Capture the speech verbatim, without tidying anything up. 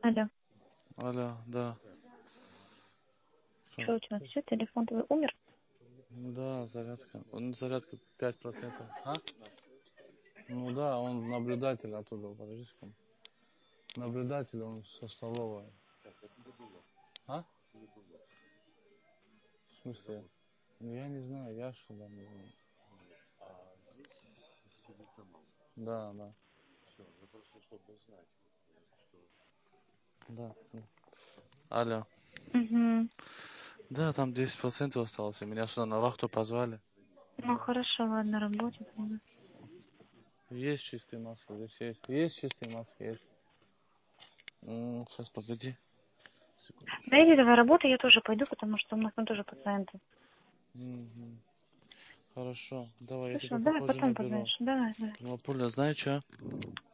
Алло. Алло, да. Что у тебя? Все, телефон твой умер? Да, зарядка. Ну, зарядка пять процентов. А? Ну да, он наблюдатель оттуда, подожди секунду. Наблюдатель, он со столовой. А? В смысле? Ну я не знаю, я что там не знаю. Да, да. Да, да. Алло. Угу. Да, там десять процентов осталось. И меня сюда на вахту позвали. Ну хорошо, ладно, работает. Ладно. Есть чистые маски, здесь есть. Есть чистые маски, есть. М, сейчас, погоди. Секунду. Да иди давай работай, я тоже пойду, потому что у нас там тоже пациенты. Мгм. Хорошо, давай, я Слышал, тебя давай попозже потом наберу. позвонишь. Давай, давай. Ну, Пуля, знаешь что?